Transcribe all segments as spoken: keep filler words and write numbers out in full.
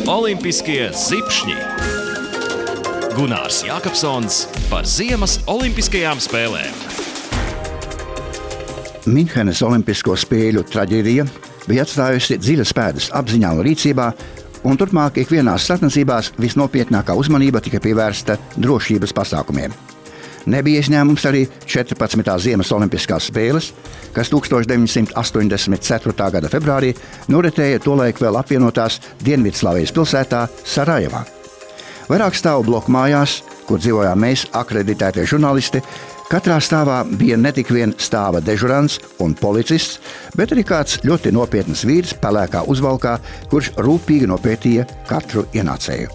Olimpiskie zipšņi. Gunārs Jākapsons par ziemas olimpiskajām spēlēm. Minhenes olimpisko spēļu traģēdija bija atstājusi dziļas pēdas apziņā un rīcībā, un turpmāk ikvienās sacensībās visnopietnākā uzmanība tika pievērsta drošības pasākumiem. Nebija izņēmums arī četrpadsmitās ziemas olimpiskās spēles, kas tūkstoš deviņsimt astoņdesmit ceturtā gada februārī noritēja tolaik vēl apvienotās Dienvidslāvijas pilsētā Sarajevā. Vairāk stāvu bloku mājās, kur dzīvojām mēs, akreditētie žurnālisti. Katrā stāvā bija ne tik vien stāva dežurants un policists, bet arī kāds ļoti nopietns vīrs pelēkā uzvalkā, kurš rūpīgi nopētīja katru ienācēju.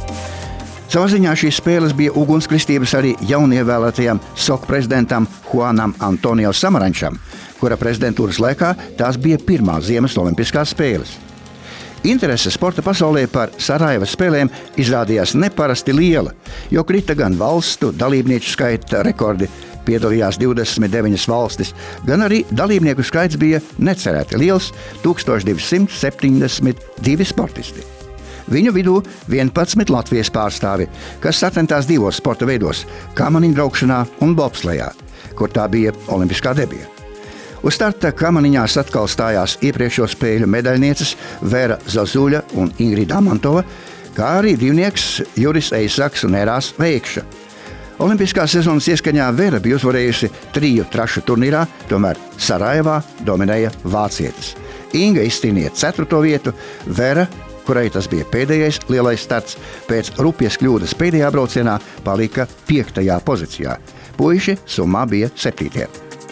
Savā ziņā šīs spēles bija ugunskristības arī jaunievēlētajam S O K prezidentam Juanam Antonio Samarančam, kura prezidentūras laikā tās bija pirmās ziemas olimpiskās spēles. Interese sporta pasaulē par Sarajevas spēlēm izrādījās neparasti liela, jo krita gan valstu dalībnieku skaita rekordi, piedalījās divdesmit deviņas valstis, gan arī dalībnieku skaits bija necerēti liels – tūkstoš divsimt septiņdesmit divi sportisti. Viņu vidū vienpadsmit Latvijas pārstāvi, kas sacentās divos sporta veidos – kamaniņbraukšanā un bobslejā, kur tā bija olimpiskā debija. Uz starta kamaniņās atkal stājās iepriekšējo spēļu medaļnieces Vera Zazuļa un Ingrida Amantova, kā arī divnieks Juris Eisaks un Erās Veikša. Olimpiskās sezonas ieskaņā Vera bija uzvarējusi triju trašu turnīrā, tomēr Sarajevā dominēja vācietis. Inga izcīnīja ceturto vietu, Vera, kurai tas bija pēdējais lielais starts, pēc rupjas kļūdas pēdējā braucienā palika piektajā pozīcijā. Puiši summā bija septītie.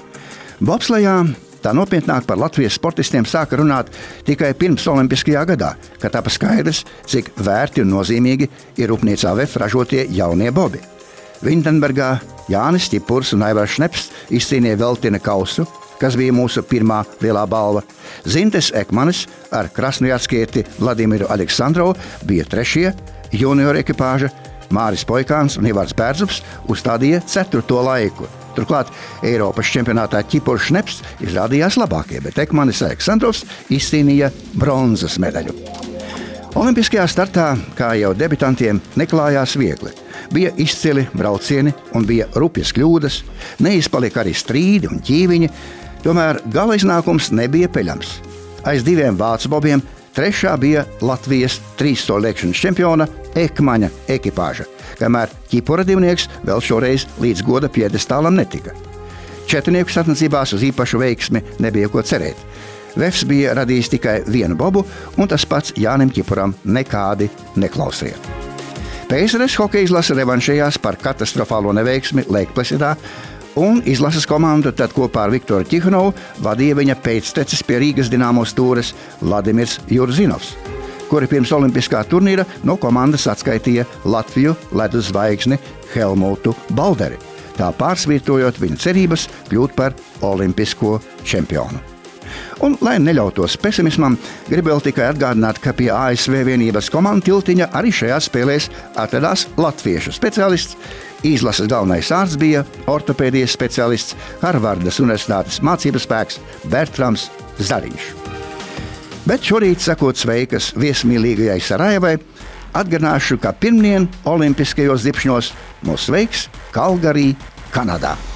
Bobslejā tā nopietnāk par Latvijas sportistiem sāka runāt tikai pirms olimpiskajā gadā, kad tapa skaidrs, cik vērti un nozīmīgi ir Rūpnīcā V E F ražotie jaunie bobi. Vintenbergā Jānis Ķipurs un Aivars Šneps izcīnīja veltina kausu, kas bija mūsu pirmā lielā balva. Zintes Ekmanis ar krasnojarskieti Vladimiru Aleksandrovu bija trešie, junior ekipāža Māris Poikāns un Ivars Bērzups uzstādīja ceturto laiku. Turklāt Eiropas čempionātā Ķipurs Šneps izrādījās labākie, bet Ekmanis Aleksandrovs izcīnīja bronzas medaļu. Olimpiskajā startā, kā jau debitantiem, neklājās viegli. Bija izcili braucieni un bija rupjas kļūdas, neizpalika arī strīdi un ķīviņi, tomēr gala iznākums nebija peļams. Aiz diviem vācu bobiem trešā bija Latvijas trīsstūrlēkšanas čempiona Ekmaņa ekipāža, kamēr Ķipura divnieks vēl šoreiz līdz goda piedestālam netika. Četrnieku sacensībās uz īpašu veiksmi nebija ko cerēt. V E F S bija radījis tikai vienu bobu, un tas pats Jānim Ķipuram nekādi neklausīja. P S R S hokeja izlase revanšējās par katastrofālo neveiksmi Lēkplesidā, un izlases komandu tad kopā ar Viktoru Ķihanovu vadīja viņa pēctecis pie Rīgas Dinamo stūres Vladimirs Jurzinovs, kuri pirms olimpiskā turnīra no komandas atskaitīja Latviju ledus zvaigzni Helmutu Balderi, tā pārsvītrojot viņa cerības kļūt par olimpisko čempionu. Un, lai neļautos pesimismam, gribu vēl tikai atgādināt, ka pie A S V vienības komandu tiltiņa arī šajās spēlēs atradās latviešu speciālists. Izlases galvenais ārsts bija ortopēdijas speciālists Harvardas Universitātes mācību spēks Bertrams Zariņš. Bet šorīt, sakot sveikas viesmīlīgajai Sarajevai, atgādināšu, ka pirmdien olimpiskajos zipšņos mūs sveiks Kalgarī, Kanadā.